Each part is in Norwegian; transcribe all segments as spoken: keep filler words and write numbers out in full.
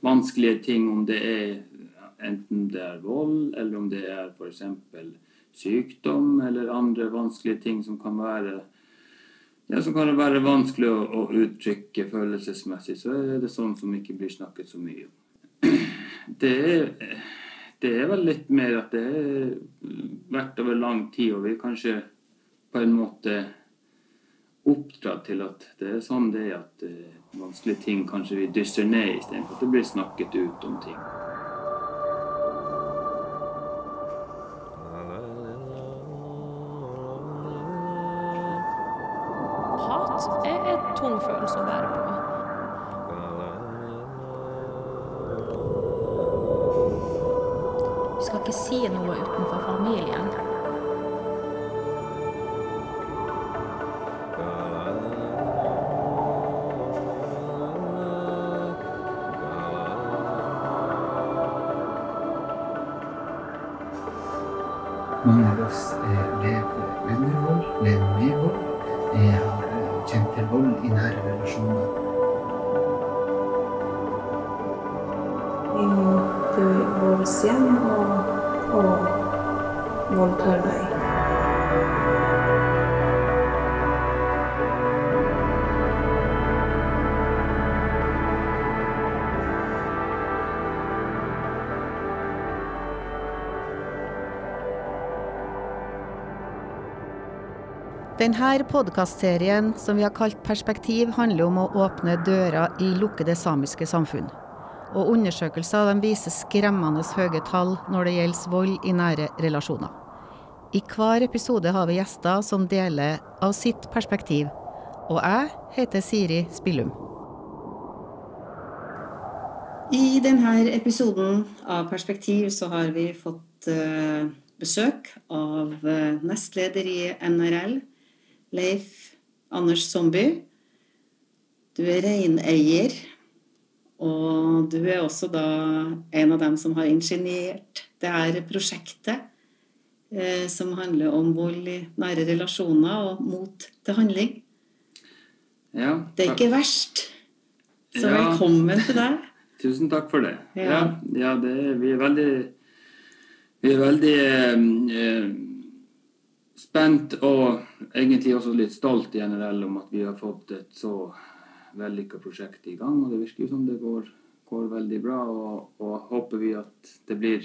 vanskelige ting, om det er enten det er vold, eller om det er for eksempel sykdom, eller andre vanskelige ting som kan være, ja, som kan være vanskelig å, å uttrykke følelsesmessig, så er det sånn som ikke blir snakket så mye om. Det er, det er vel litt mer at det er vært over lang tid, og vi kanskje på en måte oppdratt til at det er sånn det er at uh, vanskelige ting kanskje vi dysser ned i stedet for at det blir snakket ut om ting. Hat er et tung følelse å bære på. Du skal ikke si noe utenfor familien. Mange av oss eh, lever under vold, lever med vold, eh, har kjent til vold i nære relasjoner. Du voldes hjem og, og voldtar deg. Denne podcastserien, som vi har kalt Perspektiv, handler om å åpne dører i lukkede samiske samfunn. Og undersøkelser de viser skremmende høye tall når det gjelder vold i nære relasjoner. I hver episode har vi gjester som deler av sitt perspektiv, og jeg heter Siri Spillum. I denne episoden av Perspektiv så har vi fått uh, besøk av uh, nestleder i N R L, Leif Anders Somby. Du er reineier, og du er også da en av dem som har initiert det her prosjektet eh, som handler om vold i nære relasjoner og mot til handling. Ja, det er ikke verst. Så ja. Velkommen til deg. Tusen takk for det. Ja, ja, ja det er, vi er veldig, vi er veldig eh, spent og egentlig også litt stolt i N R L om at vi har fått et så vellykket prosjekt i gang, og det virker jo som det går, går veldig bra, og, og håper vi at det blir,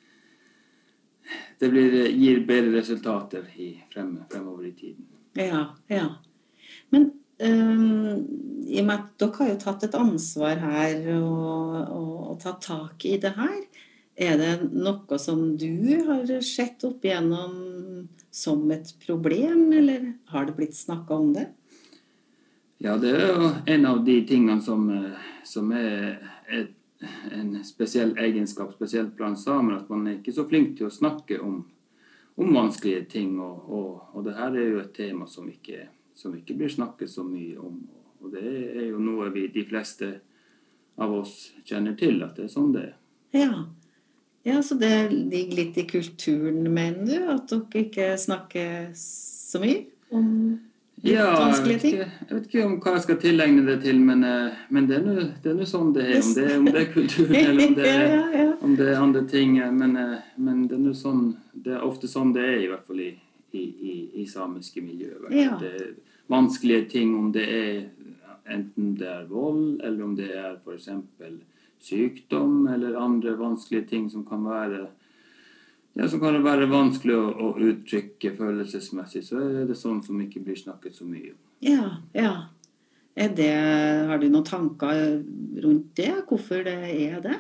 det blir, gir bedre resultater i frem, fremover i tiden. Ja, ja. Men um, i og med at dere har jo tatt et ansvar her og, og, og tatt tak i det her, er det noe som du har sett opp igjennom som et problem, eller har det blitt snakket om det? Ja, det er jo en av de tingene som, som er et, en spesiell egenskap, spesielt blant samer, at man er ikke så flink til å snakke om, om vanskelige ting, og, og, og det her er jo et tema som ikke, som ikke blir snakket så mye om, og det er jo noe vi, de fleste av oss kjenner til, at det er sånn det er. Ja. Ja, så det ligger litt i kulturen, mener du, at dere ikke snakker så mye om ja, vanskelige ting? Ja, jeg vet ikke om hva jeg skal tilegne det til, men, men det er noe sånn det er, om det, om det er kulturen, eller om det, ja, ja, ja. Om det er andre ting, men, men det er noe sånn, det er ofte sånn det er, i hvert fall i, i, i, i samiske miljøer. Ja. Det er vanskelige ting, om det er enten det er vold, eller om det er for eksempel sykdom, eller andre vanskelige ting som kan være, ja, som kan være vanskelig å, å uttrykke følelsesmessig, så er det sånn som ikke blir snakket så mye om. Ja, ja. Er det, har du noen tanker rundt det? Hvorfor det er det?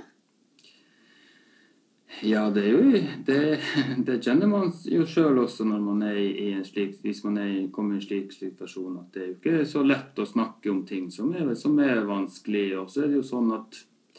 Ja, det er jo, det, det kjenner man jo selv også når man er i en slik, hvis man er, kommer i en slik situasjon, at det er jo ikke så lett å snakke om ting som er, som er vanskelig, og så er det jo sånn at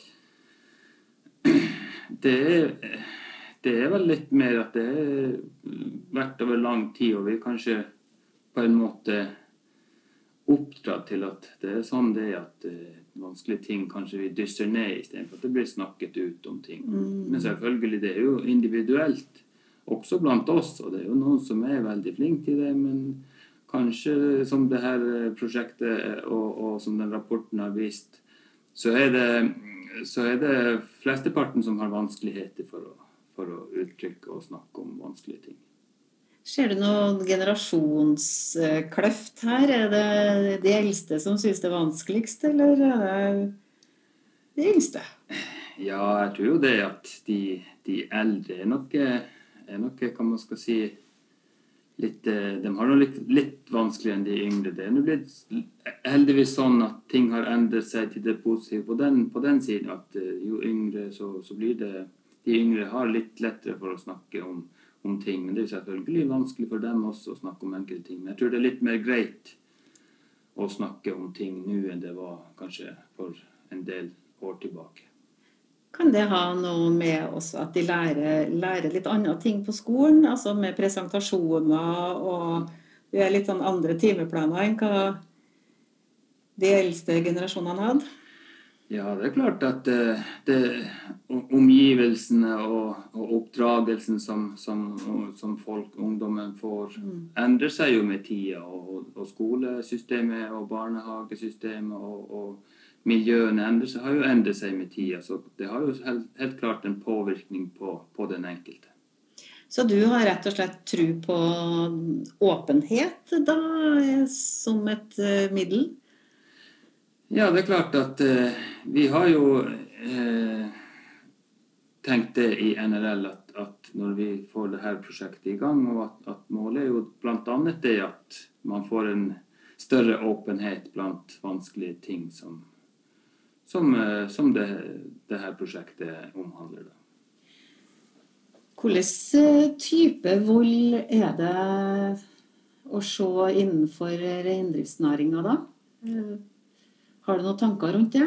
Det er, det er vel litt mer at det har vært over lang tid, og vi kanskje på en måte oppdratt til at det er sånn det er at uh, vanskelige ting kanskje vi dysser ned i stedet for at det blir snakket ut om ting. Mm. Men selvfølgelig, det er jo individuelt, også blant oss, og det er jo noen som er veldig flink til det, men kanskje som det her prosjektet og, og som den rapporten har vist, så er det så er det flesteparten som har vanskeligheter for å, for å uttrykke og snakke om vanskelige ting. Ser du noen generasjonskløft her? Er det de eldste som synes det er vanskeligst, eller er det de yngste? Ja, jeg tror jo det at de, de eldre er nok, er nok, kan man skal si, litt, de har noe litt, litt vanskeligere enn de yngre. Det er nå blitt heldigvis sånn at ting har endret seg til det positive på den, på den siden, at jo yngre så, så blir det, de yngre har litt lettere for å snakke om om ting, men det er jo selvfølgelig vanskelig for dem også å snakke om enkelte ting. Men jeg tror det er litt mer greit å snakke om ting nå enn det var kanskje for en del år tilbake. Kan det ha noe med også at de lærer, lærer litt andre ting på skolen, altså med presentasjoner og det er litt sånn andre timeplaner enn hva de eldste generasjonene hadde? Ja, det er klart at det, det, omgivelsene og, og oppdragelsen som, som, som folk, ungdommen får, mm. endrer seg jo med tida, og, og skolesystemet og barnehagesystemet og, og miljøene endrer seg, har jo endret seg med tida, så det har jo helt, helt klart en påvirkning på, på den enkelte. Så du har rett og slett tro på åpenhet da, som et uh, middel? Ja, det er klart at uh, vi har jo uh, tenkt det i N R L at, at når vi får det her prosjektet i gang, og at, at målet er jo blant annet det at man får en større åpenhet blant vanskelige ting som, som, uh, som det, det her prosjektet omhandler. Da. Hvilken type vold er det å se innenfor reindriftsnæringen da? Har du noen tanker rundt det?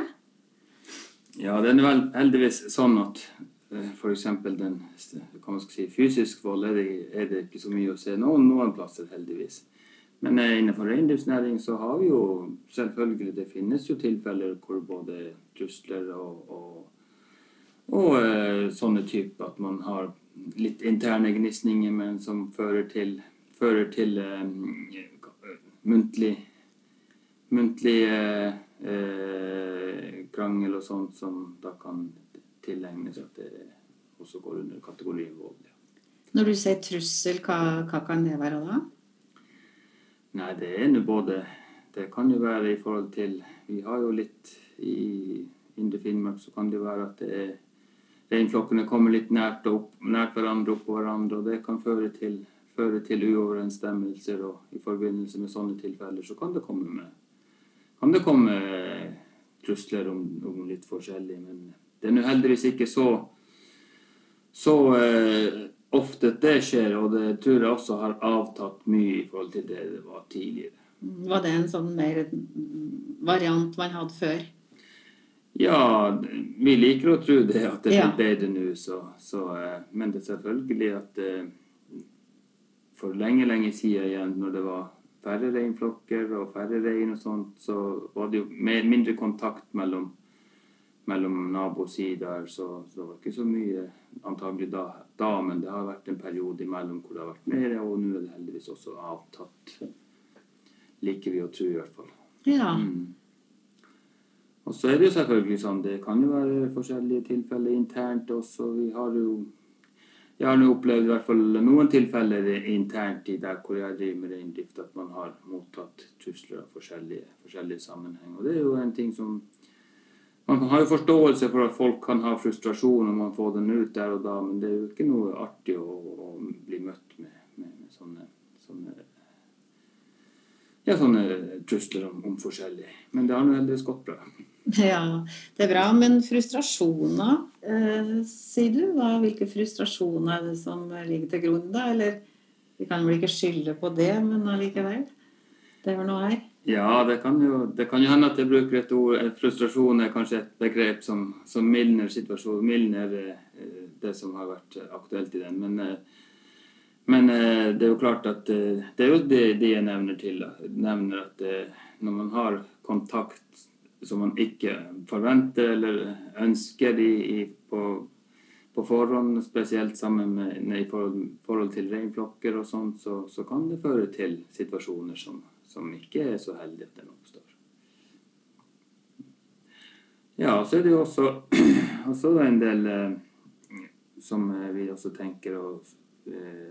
Ja, det er vel heldigvis sånn at for eksempel den kan man si, fysisk vold er det, er det ikke så mye å se noen, noen plasser heldigvis. Men innenfor reindriftsnæring så har vi jo selvfølgelig, det finnes jo tilfeller hvor både trusler og, og, og uh, sånne typer at man har litt interne gnisninger, men som fører til, fører til um, muntlig, muntlig uh, Eh, krangel og sånt som da kan tilegnes at det også går under kategorien vold. Ja. Når du sier trussel, hva, hva kan det være da? Nei, det er jo både, det kan jo være i forhold til, vi har jo litt i Indre Finnmark, så kan det være at det er, reinflokkene kommer litt nært, opp, nært hverandre, opp på hverandre, og det kan føre til, føre til uoverensstemmelser, og i forbindelse med sånne tilfeller så kan det komme med Kan det komme trusler om, om litt forskjellig, men det er jo heldigvis ikke så, så eh, ofte det skjer, og det tror jeg også har avtatt mye i forhold til det det var tidligere. Var det en sånn mer variant man hadde før? Ja, vi liker å tro det, at det er ja. bedre nå, så, så, eh, men det er selvfølgelig at eh, for lenge, lenge siden igjen, når det var færre reinflokker og færre rein og sånt, så var det jo mer, mindre kontakt mellom, mellom nabosider, så, så det var ikke så mye antagelig da, da, men det har vært en periode imellom hvor det har vært mer, og nå er det heldigvis også avtatt. Liker vi å tro i hvert fall. Ja. Mm. Og så er det jo selvfølgelig sånn, det kan jo være forskjellige tilfeller internt også. Vi har jo, jeg har nå opplevd i hvert fall noen tilfeller internt i der hvor jeg driver med reindrift, at man har mottatt trusler av forskjellige, forskjellige sammenheng. Og det er jo en ting som, man har jo forståelse for at folk kan ha frustrasjon om man får den ut der og da, men det er jo ikke noe artig å, å bli møtt med, med, med sånne, sånne Ja, sånne trusler om, om forskjellig. Men det har nå heldigvis gått bra. Ja, det er bra. Men frustrasjoner, eh, sier du? Hva, hvilke frustrasjoner er det som ligger til grunn da? Eller vi kan vel ikke skylde på det, men allikevel. Det er noe her. Ja, det kan jo, det kan jo hende at jeg bruker et ord. Frustrasjon er kanskje et begrep som, som mildner situasjonen, mildner eh, det som har vært aktuelt i den. Men eh, Men eh, det er jo klart at eh, det er jo det, det jeg nevner til. Nevner at eh, når man har kontakt som man ikke forventer eller ønsker i, i, på, på forhånd, spesielt sammen med, i forhold, forhold til reinflokker og sånt, så, så kan det føre til situasjoner som, som ikke er så heldige at den oppstår. Ja, så er det jo også, også en del eh, som vi også tenker å eh,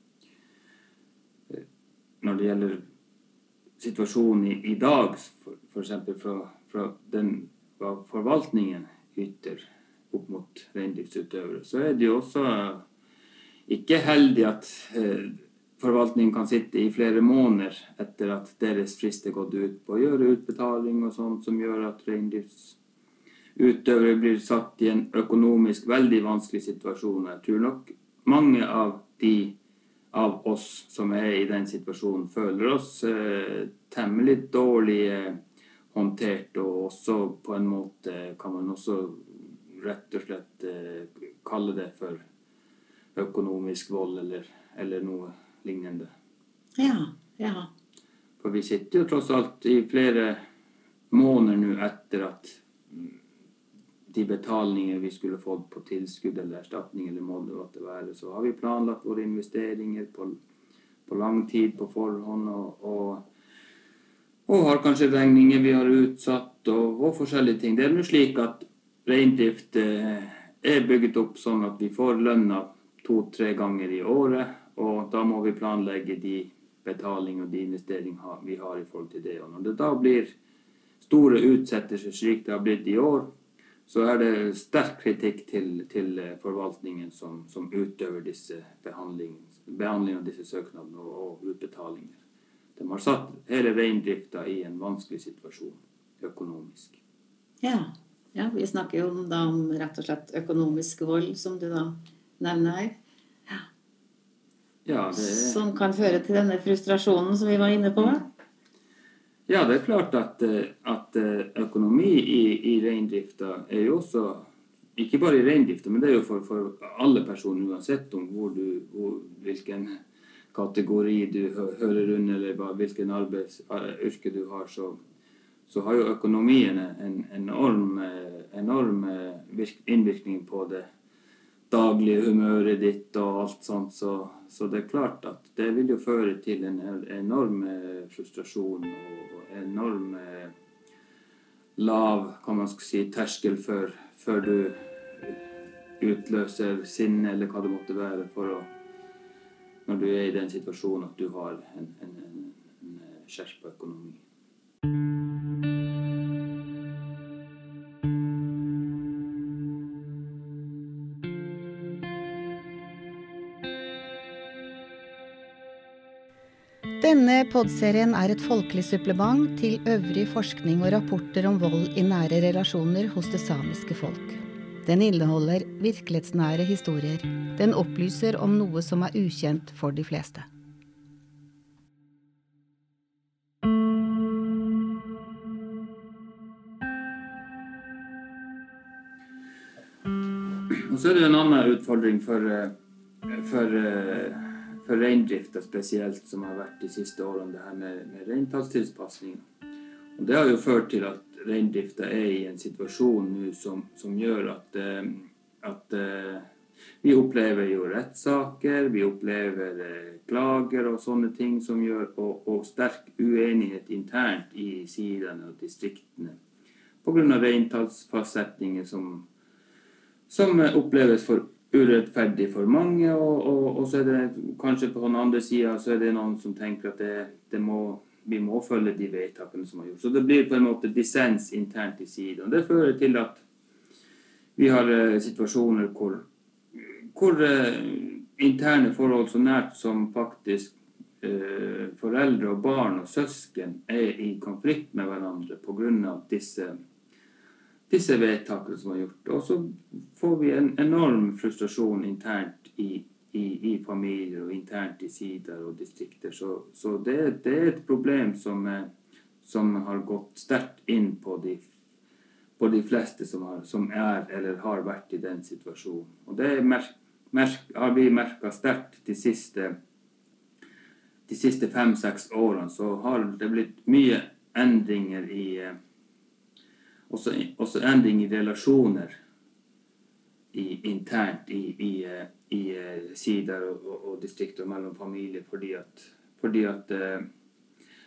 når det gjelder situasjonen i, i dag, for, for eksempel fra, fra den hva forvaltningen yter opp mot reindriftsutøvere, så er det jo også ikke heldig at eh, forvaltningen kan sitte i flere måneder etter at deres frist er gått ut på å gjøre utbetaling og sånt, som gjør at reindriftsutøvere blir satt i en økonomisk veldig vanskelig situasjon. Jeg tror nok mange av de av oss som er i den situasjonen føler oss eh, temmelig dårlig eh, håndtert, og også på en måte kan man også rett og slett eh, kalle det for økonomisk vold eller, eller noe lignende. Ja, ja. For vi sitter jo tross alt i flere måneder nå etter at de betalinger vi skulle fått på tilskudd eller erstatning eller må det være, så har vi planlagt våre investeringer på, på lang tid på forhånd, og, og, og har kanskje regninger vi har utsatt, og, og forskjellige ting. Det er jo slik at reindrift eh, er bygget opp sånn at vi får lønna to-tre ganger i året, og da må vi planlegge de betalinger og de investeringer vi har i forhold til det. Og når det da blir store utsettelser slik det har blitt i år, så er det sterk kritikk til, til forvaltningen som, som utøver disse behandling, behandling av disse søknadene og, og utbetalinger. De har satt hele reindrifta i en vanskelig situasjon økonomisk. Ja, ja, vi snakker jo da om rett og slett økonomisk vold, som du da nevner her. Ja. Ja, det er... Som kan føre til denne frustrasjonen som vi var inne på. Ja, det er klart at, at økonomi i, i reindrifta er jo også, ikke bare i reindrifta, men det er jo for, for alle personer, uansett om hvor du, hvor, hvilken kategori du hører under, eller hvilken arbeidsyrke du har, så, så har jo økonomien en enorm, enorm innvirkning på det daglige humøret ditt og alt sånt, så, så det er klart at det vil jo føre til en enorm frustrasjon og enorm lav, kan man si, terskel før, før du utløser sinne eller hva det måtte være for å, når du er i den situasjonen at du har en, en, en, en skjerpet økonomi. Denne poddserien er et folkelig supplement til øvrig forskning og rapporter om vold i nære relasjoner hos det samiske folk. Den inneholder virkelighetsnære historier. Den opplyser om noe som er ukjent for de fleste. Og så er det en annen utfordring for, for for reindrifta spesielt, som har vært de siste årene, det her med, med reintallstilpasning. Og det har jo ført til at reindrifta er i en situasjon nå som, som gjør at, eh, at eh, vi opplever jo rettssaker, vi opplever eh, klager og sånne ting som gjør, og, og sterk uenighet internt i sidene og distriktene på grunn av reintallsfastsetninger som, som oppleves for urettferdig for mange, og, og, og så er det kanskje på den andre siden så er det noen som tenker at det, det må, vi må følge de vedtakene som har gjort. Så det blir på en måte dissens internt i siden. Og det fører til at vi har uh, situasjoner hvor, hvor uh, interne forhold så nært som faktisk uh, foreldre og barn og søsken er i konflikt med hverandre på grunn av disse disse vedtakene som har gjort. Og så får vi en enorm frustrasjon internt i, i, i familier og internt i sider og distrikter. Så, så det, det er et problem som, som har gått sterkt inn på de, på de fleste som, har, som er eller har vært i den situasjonen. Og det merk, merk, har vi merket sterkt de siste, de siste fem-seks årene. Så har det blitt mye endringer i Også, også endring i relasjoner i, internt i, i, i sider og, og, og distrikter mellom familier, fordi at, fordi at eh,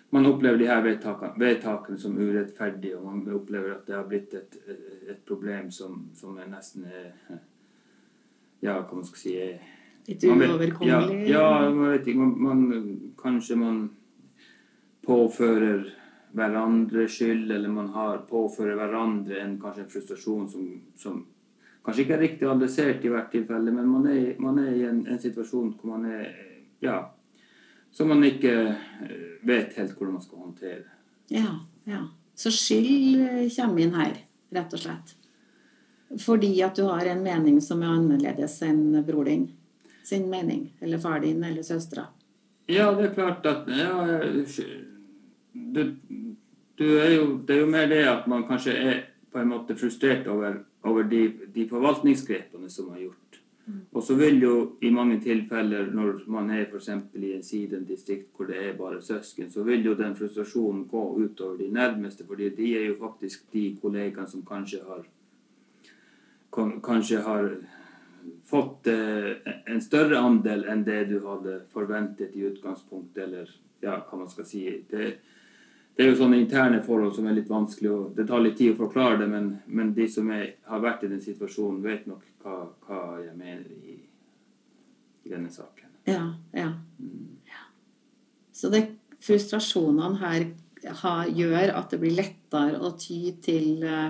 man opplever de her vedtakene, vedtakene som urettferdige, og man opplever at det har blitt et, et problem som, som er nesten er, ja, hva man skal si er, litt uoverkommelig. Ja, ja, man vet ikke, man, man, kanskje man påfører hverandre skyld, eller man har påfører hverandre en, kanskje en frustrasjon som, som kanskje ikke er riktig adressert i hvert tilfelle, men man er, man er i en, en situasjon hvor man er, ja, som man ikke vet helt hvordan man skal håndtere. Ja, ja. Så skyld kommer inn her, rett og slett. Fordi at du har en mening som er annerledes enn bror din, sin mening, eller far din, eller søstre. Ja, det er klart at, ja, du, du er jo, det er jo mer det at man kanskje er på en måte frustrert over, over de, de forvaltningsgrepene som man har gjort. Og så vil jo i mange tilfeller, når man er for eksempel i en sidendistrikt hvor det er bare søsken, så vil jo den frustrasjonen gå utover de nærmeste, fordi de er jo faktisk de kollegene som kanskje har, kanskje har fått eh, en større andel enn det du hadde forventet i utgangspunktet, eller ja, hva man skal si. Det, det er jo sånne interne forhold som er litt vanskelig, og det tar litt tid å forklare det, men, men de som er, har vært i den situasjonen vet nok hva, hva jeg mener i, i denne saken. Ja, ja. Mm. Ja. Så det, frustrasjonene her har, gjør at det blir lettere å ty til, uh,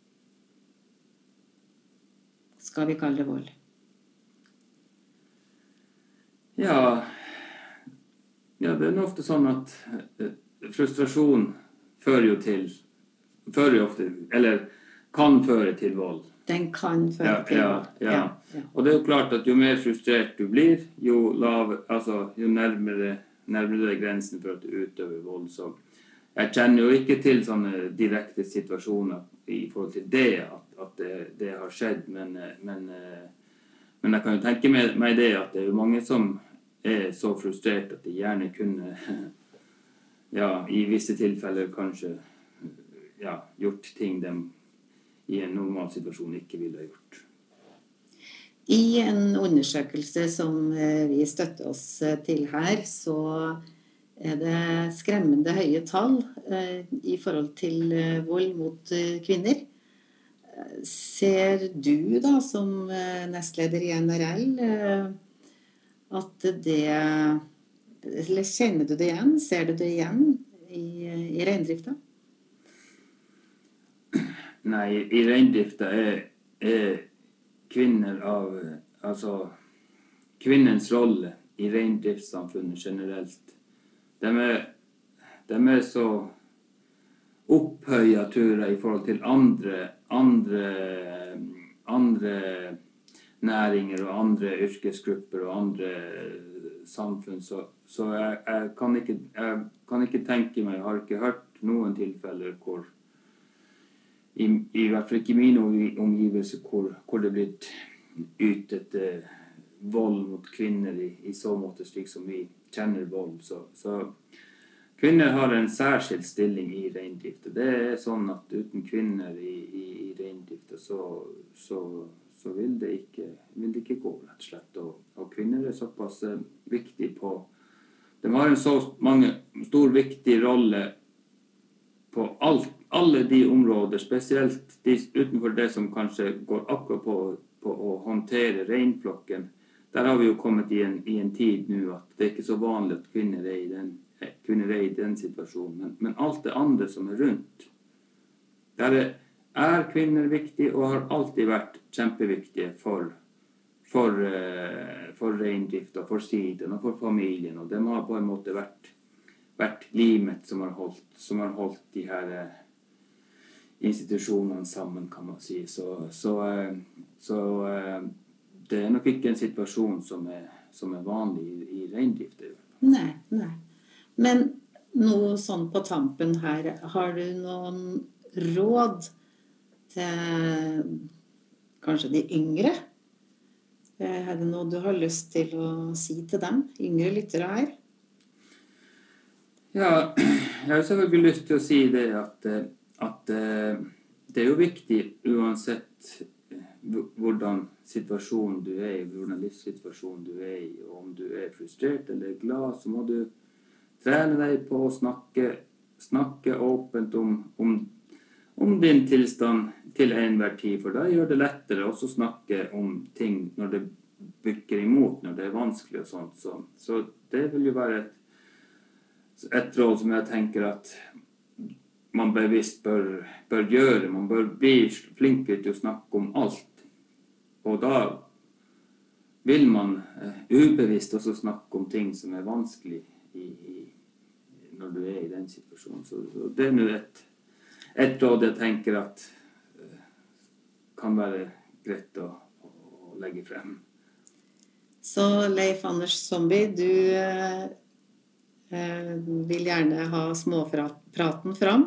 skal vi kalle det vold? Ja, ja, det er ofte sånn at uh, frustrasjon fører jo til, fører jo ofte, eller kan føre til vold. Den kan føre ja, til vold. Ja, ja. Ja, ja. Og det er jo klart at jo mer frustrert du blir, jo, lav, altså, jo nærmere, nærmere det grensen for at du utøver vold. Så jeg kjenner jo ikke til sånne direkte situasjoner i forhold til det, at, at det, det har skjedd, men, men, men jeg kan jo tenke meg det at det er jo mange som er så frustrert at de gjerne kunne ja, i visse tilfeller kanskje ja, gjort ting de i en normal situasjon ikke ville ha gjort. I en undersøkelse som vi støtter oss til her, så er det skremmende høye tall i forhold til vold mot kvinner. Ser du da, som nestleder i N R L, at det, eller kjenner du det igjen? Ser du det igjen i, i reindrifta? Nei, i reindrifta er, er kvinner av, altså kvinnens rolle i reindriftssamfunnet generelt. De er, de er så opphøyet, tror jeg, i forhold til andre, andre, andre næringer og andre yrkesgrupper og andre samfunn, så, så jeg, jeg, kan ikke, jeg kan ikke tenke meg, jeg har ikke hørt noen tilfeller hvor I, i hvert fall ikke i mine omgivelser hvor, hvor det er blitt ytet eh, vold mot kvinner i, i så måte slik som vi kjenner vold. Så, så kvinner har en særskilt stilling i reindrifta. Det er sånn at uten kvinner i, i, i reindrifta så, så, så vil, det ikke, vil det ikke gå, rett og slett. Og, og kvinner er såpass eh, viktig på, de har en så mange, stor viktig rolle på alt, alle de områder, spesielt de, utenfor det som kanskje går akkurat på, på å håndtere reinflokken. Der har vi jo kommet i en, i en tid nå at det er ikke så vanlig at kvinner er i den, kvinner er i den situasjonen. Men, men alt det andre som er rundt, der er, er kvinner viktige og har alltid vært kjempeviktige for, for, for reindrift og for siden og for familien. Og de har på en måte vært vært limet som har holdt, som har holdt de her eh, institusjonene sammen, kan man si. Så, så, eh, så eh, det er nok ikke en situasjon som er, som er vanlig i, i reindrift. Nei, nei. Men noe sånn på tampen her, har du noen råd til kanskje de yngre? Er det noe du har lyst til å si til dem, yngre lyttere her? Ja, jeg har selvfølgelig lyst til å si det at, at det er jo viktig uansett hvordan situasjonen du er i, hvordan livssituasjonen du er i, og om du er frustrert eller glad, så må du trene deg på å snakke, snakke åpent om, om, om din tilstand til enhver tid, for da gjør det lettere også å snakke om ting når det bykker imot, når det er vanskelig og sånt. Så, så det vil jo være et, et råd som jeg tenker at man bevisst bør, bør gjøre. Man bør bli flinkere til å snakke om alt. Og da vil man uh, ubevisst også snakke om ting som er vanskelig i, i, når du er i den situasjonen. Så, så det er nå et, et råd jeg tenker at uh, kan være greit å, å legge frem. Så Leif Anders Zombie, du uh, vil gjerne ha småpraten fram?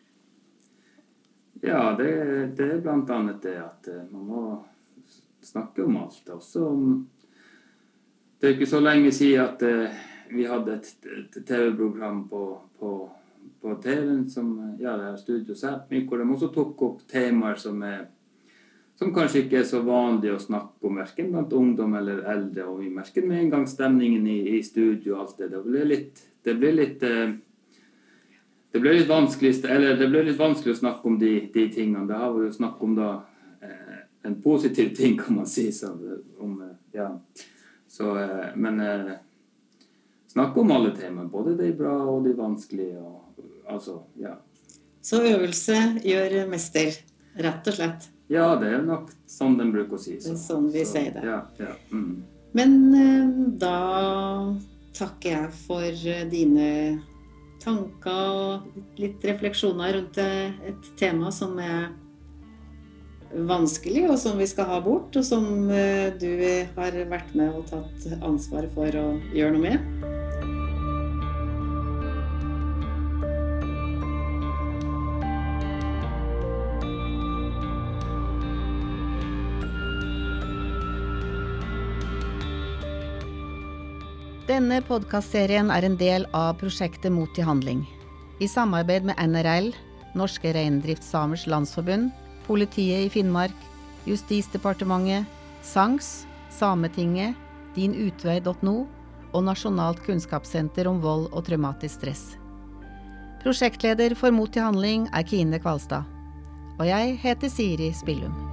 Ja, det, det er blant annet det at uh, man må snakke om alt. Også om, det er ikke så lenge siden at uh, vi hadde et, et T V-program på, på, på T V-en som, ja, det er Studio Sápmi, hvor de også tok opp temaer som, er, som kanskje ikke er så vanlig å snakke om, hverken blant ungdom eller eldre, og vi merker med en gang stemningen i, i studio og alt det. Det blir litt, det blir litt, uh, det blir litt vanskelig, eller det blir litt vanskelig å snakke om de, de tingene. Det har vi jo snakket om da, uh, en positiv ting, kan man si, så, om, uh, ja. Så, uh, men uh, snakke om alle temaer, både de bra og de vanskelige, og, altså, ja. Så øvelse gjør mester, rett og slett? Ja, det er nok sånn den bruker å si. Så. Det er sånn vi så, sier det. Ja, ja. Mm. Men uh, da takker jeg for uh, dine tanker og litt refleksjoner rundt et tema som er vanskelig, og som vi skal ha bort, og som uh, du har vært med og tatt ansvar for å gjøre noe med. Denne podcastserien er en del av prosjektet Mot til handling. I samarbeid med N R L, Norske Reindriftssamers Landsforbund, Politiet i Finnmark, Justisdepartementet, SANGS, Sametinget, din utvei punktum no og Nasjonalt kunnskapssenter om vold og traumatisk stress. Prosjektleder for Mot til handling er Kine Kvalstad, og jeg heter Siri Spillum.